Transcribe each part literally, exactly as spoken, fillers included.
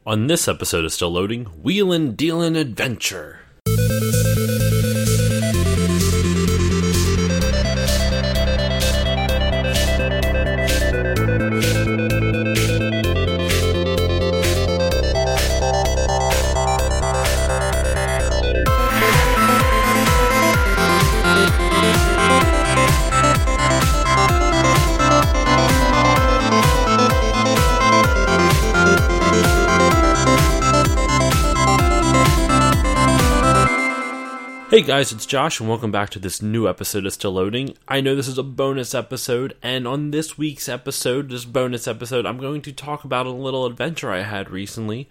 On this episode of Still Loading, Wheelin' Dealin' Adventure. Hey guys, it's Josh, and welcome back to this new episode of Still Loading. I know this is a bonus episode, and on this week's episode, this bonus episode, I'm going to talk about a little adventure I had recently.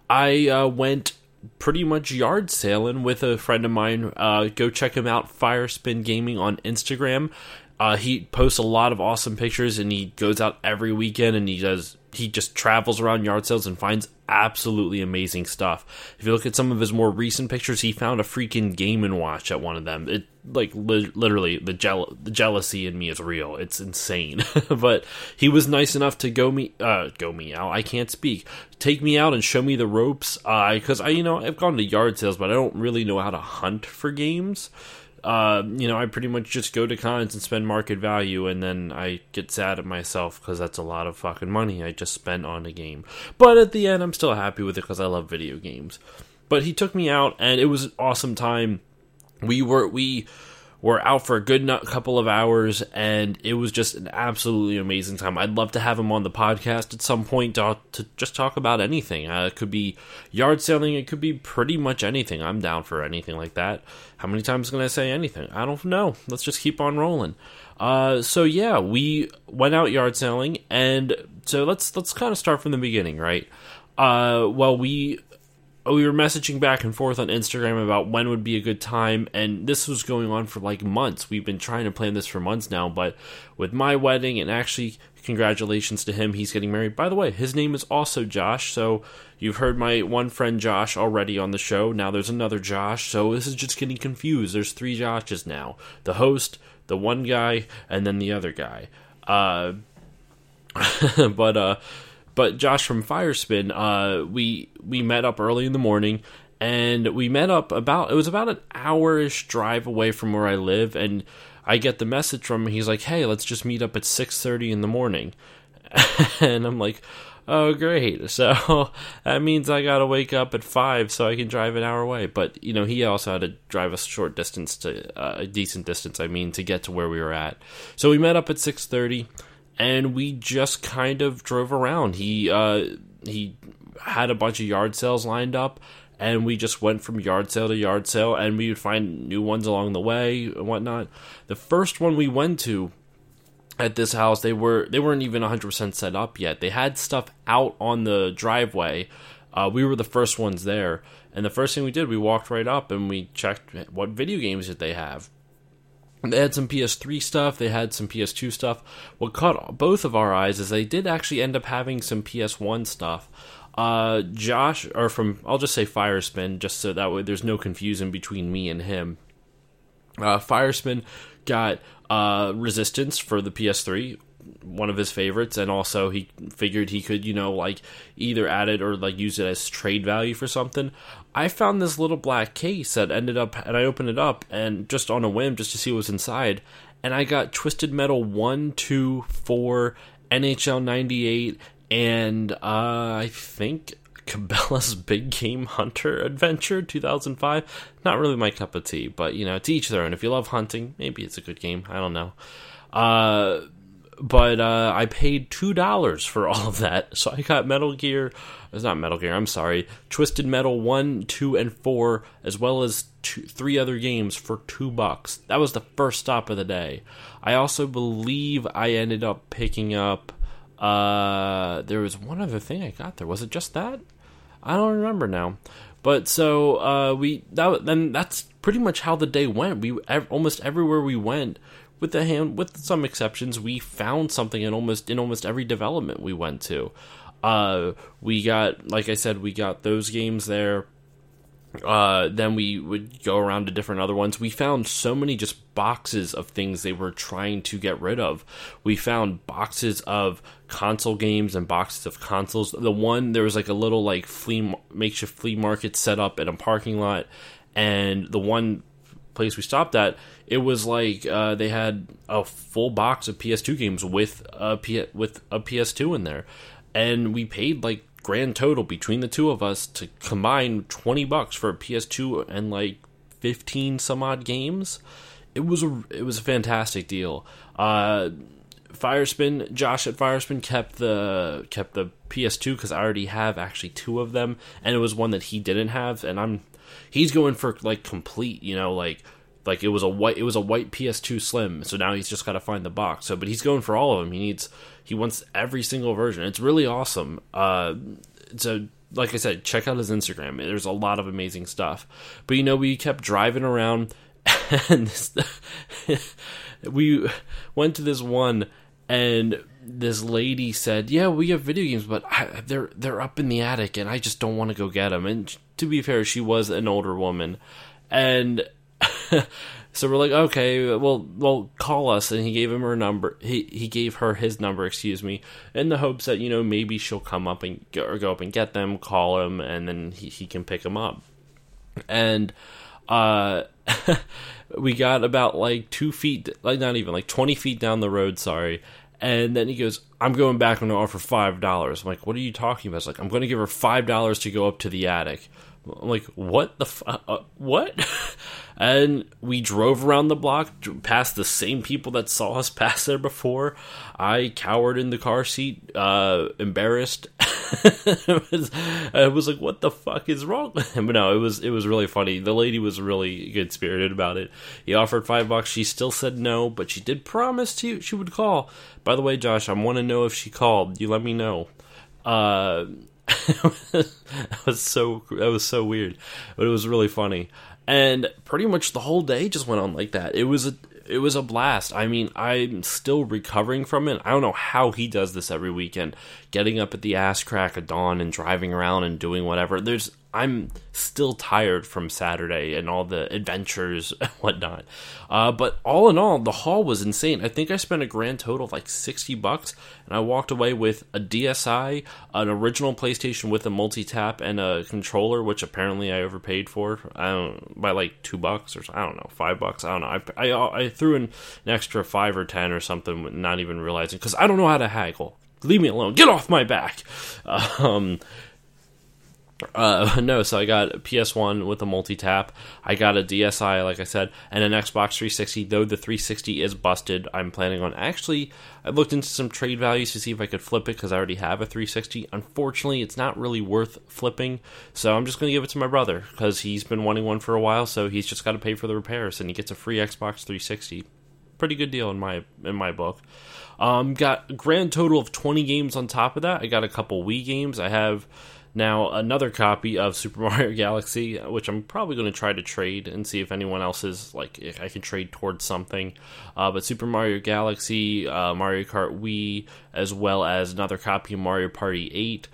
I uh, went pretty much yard sailing with a friend of mine. Uh, go check him out, Firespin Gaming on Instagram. Uh, he posts a lot of awesome pictures, and he goes out every weekend, and he does. He just travels around yard sales and finds absolutely amazing stuff. If you look at some of his more recent pictures, he found a freaking Game and Watch at one of them. It like li- literally the jeal- the jealousy in me is real. It's insane. But he was nice enough to go me uh go me out. I can't speak. Take me out and show me the ropes. Uh, because I you know I've gone to yard sales, but I don't really know how to hunt for games. Uh, you know, I pretty much just go to cons and spend market value, and then I get sad at myself because that's a lot of fucking money I just spent on a game. But at the end, I'm still happy with it because I love video games. But he took me out, and it was an awesome time. We were we were out for a good couple of hours, and it was just an absolutely amazing time. I'd love to have him on the podcast at some point to, to just talk about anything. Uh, it could be yard selling. It could be pretty much anything. I'm down for anything like that. How many times can I say anything? I don't know. Let's just keep on rolling. Uh, so yeah, we went out yard selling, and so let's let's kind of start from the beginning, right? Uh, well, we we were messaging back and forth on Instagram about when would be a good time, and this was going on for like months. We've been trying to plan this for months now, but with my wedding, and actually, congratulations to him, he's getting married. By the way, his name is also Josh, so you've heard my one friend Josh already on the show. Now there's another Josh, so this is just getting confused. There's three Joshes now. The host, the one guy, and then the other guy. Uh, but, uh, But Josh from Firespin, uh, we we met up early in the morning, and we met up about, it was about an hour-ish drive away from where I live, and I get the message from him. He's like, hey, let's just meet up at six thirty in the morning. And I'm like, oh, great. So that means I gotta wake up at five so I can drive an hour away. But, you know, he also had to drive a short distance, to uh, a decent distance, I mean, to get to where we were at. So we met up at six thirty. And we just kind of drove around. He uh, he had a bunch of yard sales lined up, and we just went from yard sale to yard sale, and we would find new ones along the way and whatnot. The first one we went to at this house, they were they weren't even one hundred percent set up yet. They had stuff out on the driveway. Uh, we were the first ones there, and the first thing we did, we walked right up and we checked what video games did they have. They had some P S three stuff, they had some P S two stuff. What caught both of our eyes is they did actually end up having some P S one stuff. Uh, Josh, or from, I'll just say Firespin, just so that way there's no confusion between me and him. Uh, Firespin got uh, Resistance for the P S three, one of his favorites, and also he figured he could, you know, like, either add it or, like, use it as trade value for something. I found this little black case that ended up, and I opened it up, and just on a whim, just to see what was inside, and I got Twisted Metal one, two, four, N H L ninety-eight, and, uh, I think Cabela's Big Game Hunter Adventure two thousand five. Not really my cup of tea, but, you know, to each their own. If you love hunting, maybe it's a good game. I don't know. Uh... But uh, I paid two dollars for all of that. So I got Metal Gear, it's not Metal Gear, I'm sorry, Twisted Metal one, two, and four, as well as two, three other games for two bucks. That was the first stop of the day. I also believe I ended up picking up, uh, there was one other thing I got there. Was it just that? I don't remember now. But so uh, we, that, then that's pretty much how the day went. We ev- almost everywhere we went, With the hand, with some exceptions, we found something in almost in almost every development we went to. Uh, we got, like I said, we got those games there. Uh, then we would go around to different other ones. We found so many just boxes of things they were trying to get rid of. We found boxes of console games and boxes of consoles. The one, there was like a little like flea makeshift flea market set up in a parking lot, and the one place we stopped at, it was like uh, they had a full box of P S two games with a P- with a P S two in there, and we paid like grand total between the two of us to combine twenty bucks for a P S two and like fifteen some odd games. It was a it was a fantastic deal. Uh, Firespin, Josh at Firespin kept the kept the P S two because I already have actually two of them, and it was one that he didn't have, and I'm he's going for like complete, you know, like like it was a white it was a white P S two Slim, so now he's just got to find the box. So, but he's going for all of them. He needs he wants every single version. It's really awesome. Uh, so, like I said, check out his Instagram. There's a lot of amazing stuff. But you know, we kept driving around, and this, we went to this one, and this lady said, "Yeah, we have video games, but I, they're they're up in the attic, and I just don't want to go get them." And to be fair, she was an older woman, and so we're like, okay, well, well, call us. And he gave him her number. He he gave her his number, excuse me, in the hopes that, you know, maybe she'll come up and go, or go up and get them, call him, and then he, he can pick them up. And uh, we got about like two feet, like not even like twenty feet down the road. Sorry. And then he goes, "I'm going back. I'm going to offer five dollars." I'm like, "What are you talking about?" It's like, "I'm going to give her five dollars to go up to the attic." I'm like, "What the fu- uh, what?" And we drove around the block, past the same people that saw us pass there before. I cowered in the car seat, uh, embarrassed. it, was, I was like, "What the fuck is wrong with him?" But no, it was it was really funny. The lady was really good spirited about it. He offered five bucks. She still said no, but she did promise to she would call. By the way, Josh, I want to know if she called. You let me know. Uh, that was so that was so weird, but it was really funny. And pretty much the whole day just went on like that. It was a it was a blast. I mean, I'm still recovering from it. I don't know how he does this every weekend, getting up at the ass crack of dawn and driving around and doing whatever. There's I'm still tired from Saturday and all the adventures and whatnot. Uh, but all in all, the haul was insane. I think I spent a grand total of like sixty bucks, and I walked away with a D S I, an original PlayStation with a multi-tap, and a controller, which apparently I overpaid for. I don't by like two bucks or I don't know, five bucks. I don't know. I I, I threw in an extra five or ten or something, not even realizing, because I don't know how to haggle. Leave me alone. Get off my back. Um. Uh, no, so I got a P S one with a multi-tap. I got a D S I, like I said, and an Xbox three sixty, though the three sixty is busted. I'm planning on, actually, I looked into some trade values to see if I could flip it, because I already have a three sixty. Unfortunately, it's not really worth flipping, so I'm just going to give it to my brother, because he's been wanting one for a while, so he's just got to pay for the repairs, and he gets a free Xbox three sixty. Pretty good deal in my in my book. Um, got a grand total of twenty games on top of that. I got a couple Wii games. I have now another copy of Super Mario Galaxy, which I'm probably going to try to trade and see if anyone else is, like, if I can trade towards something. Uh, but Super Mario Galaxy, uh, Mario Kart Wii, as well as another copy of Mario Party eight.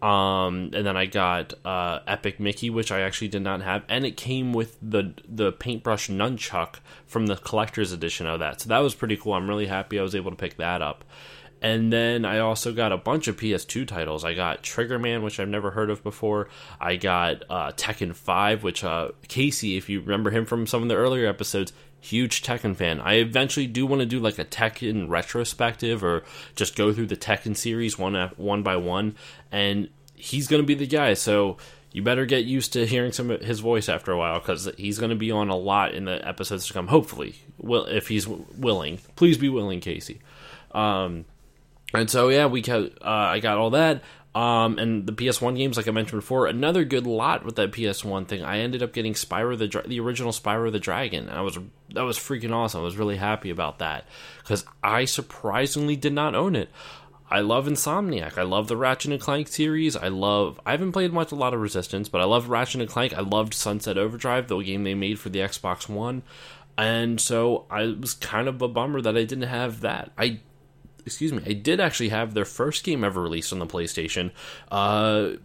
Um, and then I got uh, Epic Mickey, which I actually did not have, and it came with the the paintbrush nunchuck from the collector's edition of that. So that was pretty cool. I'm really happy I was able to pick that up. And then I also got a bunch of P S two titles. I got Trigger Man, which I've never heard of before. I got uh, Tekken five, which uh, Casey, if you remember him from some of the earlier episodes, huge Tekken fan. I eventually do want to do like a Tekken retrospective, or just go through the Tekken series one one by one. And he's going to be the guy, so you better get used to hearing some of his voice after a while, because he's going to be on a lot in the episodes to come, hopefully. Well, if he's willing. Please be willing, Casey. Um... And so, yeah, we got, uh, I got all that, um, and the P S one games, like I mentioned before, another good lot with that P S one thing. I ended up getting Spyro the Dra- the original Spyro the Dragon, and I was that was freaking awesome. I was really happy about that, because I surprisingly did not own it. I love Insomniac. I love the Ratchet and Clank series. I love, I haven't played much, a lot of Resistance, but I love Ratchet and Clank. I loved Sunset Overdrive, the game they made for the Xbox One, and so I was kind of a bummer that I didn't have that. I Excuse me, I did actually have their first game ever released on the PlayStation. Uh,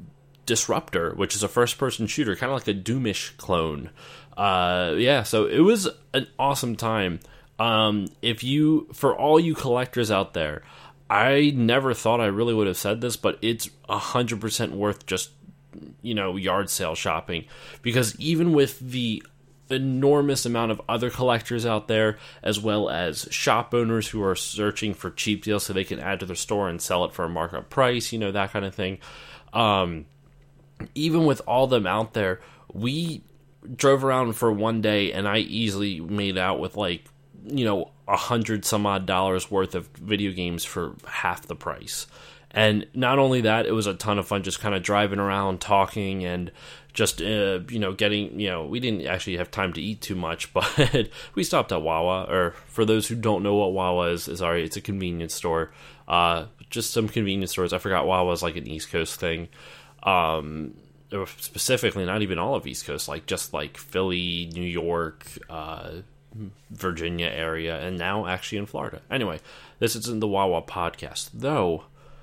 Disruptor, which is a first-person shooter, kind of like a Doomish clone. Uh, yeah, so it was an awesome time. Um, if you, for all you collectors out there, I never thought I really would have said this, but it's one hundred percent worth just, you know, yard sale shopping. Because even with the enormous amount of other collectors out there, as well as shop owners who are searching for cheap deals so they can add to their store and sell it for a markup price, you know, that kind of thing. Um, even with all them out there, we drove around for one day and I easily made out with like, you know, a hundred some odd dollars worth of video games for half the price. And not only that, it was a ton of fun just kind of driving around, talking, and just, uh, you know, getting, you know, we didn't actually have time to eat too much, but we stopped at Wawa, or for those who don't know what Wawa is, sorry, it's a convenience store. Uh, just some convenience stores. I forgot Wawa was like an East Coast thing. Um, specifically, not even all of East Coast, like just like Philly, New York, uh, Virginia area, and now actually in Florida. Anyway, this isn't the Wawa podcast, though.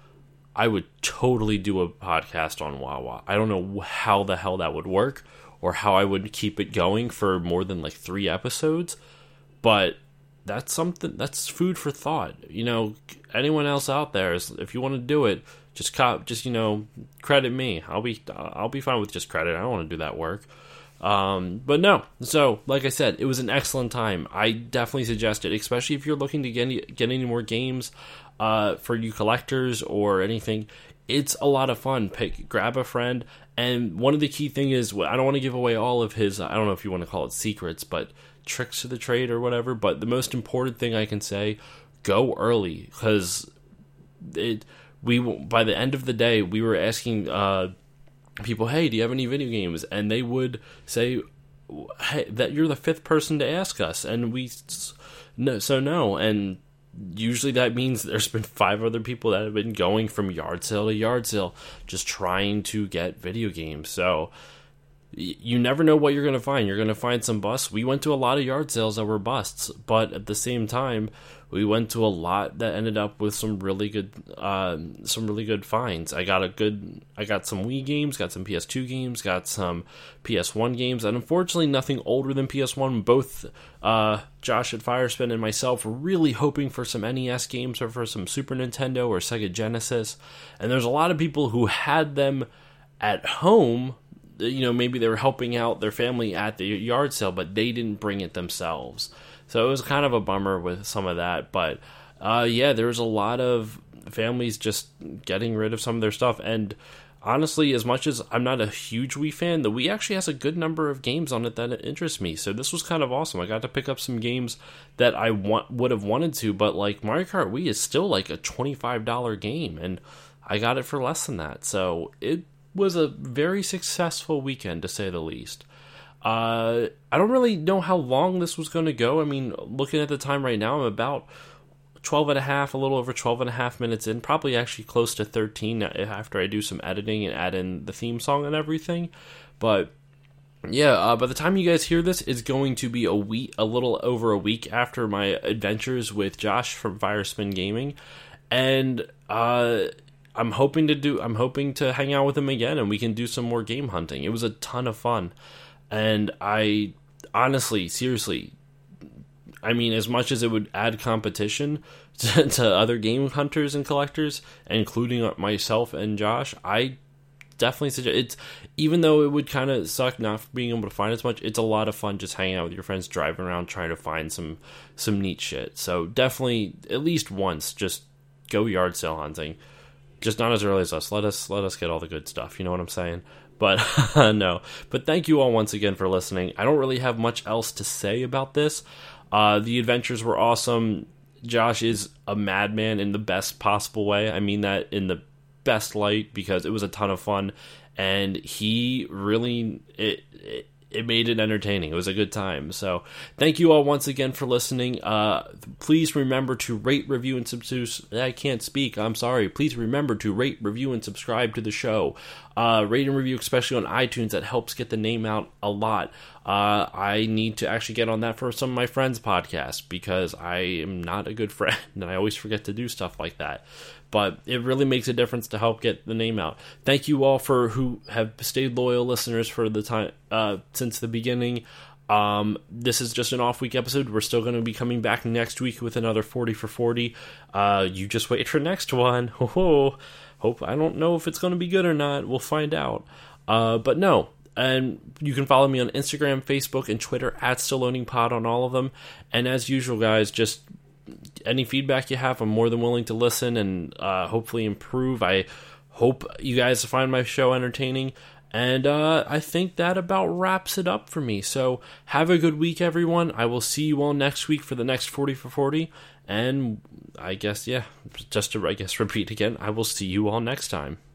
I would totally do a podcast on Wawa. I don't know how the hell that would work or how I would keep it going for more than like three episodes, but that's something, that's food for thought. You know, anyone else out there, is, if you want to do it, just cop, just, you know, credit me. I'll be, I'll be fine with just credit. I don't want to do that work. Um, but no, so like I said, it was an excellent time. I definitely suggest it, especially if you're looking to get, get any more games, uh, for you collectors or anything. It's a lot of fun. Pick, grab a friend. And one of the key thing is, I don't want to give away all of his, I don't know if you want to call it secrets, but tricks to the trade or whatever. But the most important thing I can say, go early, because it, we, by the end of the day, we were asking, uh, people, hey, do you have any video games? And they would say, hey, that you're the fifth person to ask us, and we no, so no. And usually that means there's been five other people that have been going from yard sale to yard sale, just trying to get video games. So y- you never know what you're going to find. You're going to find some busts. We went to a lot of yard sales that were busts, but at the same time, we went to a lot that ended up with some really good, uh, some really good finds. I got a good, I got some Wii games, got some P S two games, got some P S one games, and unfortunately nothing older than P S one. Both uh, Josh at Firespin and myself were really hoping for some N E S games or for some Super Nintendo or Sega Genesis. And there's a lot of people who had them at home. You know, maybe they were helping out their family at the yard sale, but they didn't bring it themselves. So it was kind of a bummer with some of that, but uh, yeah, there was a lot of families just getting rid of some of their stuff. And honestly, as much as I'm not a huge Wii fan, the Wii actually has a good number of games on it that interest me. So this was kind of awesome. I got to pick up some games that I want would have wanted to, but like Mario Kart Wii is still like a twenty-five dollars game, and I got it for less than that. So it was a very successful weekend, to say the least. Uh, I don't really know how long this was going to go. I mean, looking at the time right now, I'm about twelve and a half, a little over twelve and a half minutes in, probably actually close to thirteen after I do some editing and add in the theme song and everything. But yeah, uh, by the time you guys hear this, it's going to be a week, a little over a week after my adventures with Josh from Firespin Gaming. And, uh, I'm hoping to do, I'm hoping to hang out with him again and we can do some more game hunting. It was a ton of fun. And I, honestly, seriously, I mean, as much as it would add competition to, to other game hunters and collectors, including myself and Josh, I definitely suggest it's, even though it would kind of suck not being able to find as much, it's a lot of fun just hanging out with your friends, driving around, trying to find some, some neat shit. So definitely, at least once, just go yard sale hunting. Just not as early as us. Let us, let us get all the good stuff. You know what I'm saying? But no, but thank you all once again for listening. I don't really have much else to say about this. Uh, the adventures were awesome. Josh is a madman in the best possible way. I mean that in the best light, because it was a ton of fun, and he really, it, it, it made it entertaining. It was a good time. So thank you all once again for listening. Uh, please remember to rate, review, and subscribe. I can't speak. I'm sorry. Please remember to rate, review, and subscribe to the show. Uh, rate and review, especially on iTunes. That helps get the name out a lot. Uh, I need to actually get on that for some of my friends' podcasts because I am not a good friend and I always forget to do stuff like that. But it really makes a difference to help get the name out. Thank you all for who have stayed loyal listeners for the time uh, since the beginning. Um, this is just an off week episode. We're still going to be coming back next week with another forty for forty. Uh, you just wait for next one. Ho Hope I don't know if it's going to be good or not. We'll find out. Uh, but no. And you can follow me on Instagram, Facebook, and Twitter at StillLoadingPod on all of them. And as usual, guys, just any feedback you have, I'm more than willing to listen and uh, hopefully improve. I hope you guys find my show entertaining. And uh, I think that about wraps it up for me. So have a good week, everyone. I will see you all next week for the next forty for forty. And I guess, yeah, just to, I guess, repeat again, I will see you all next time.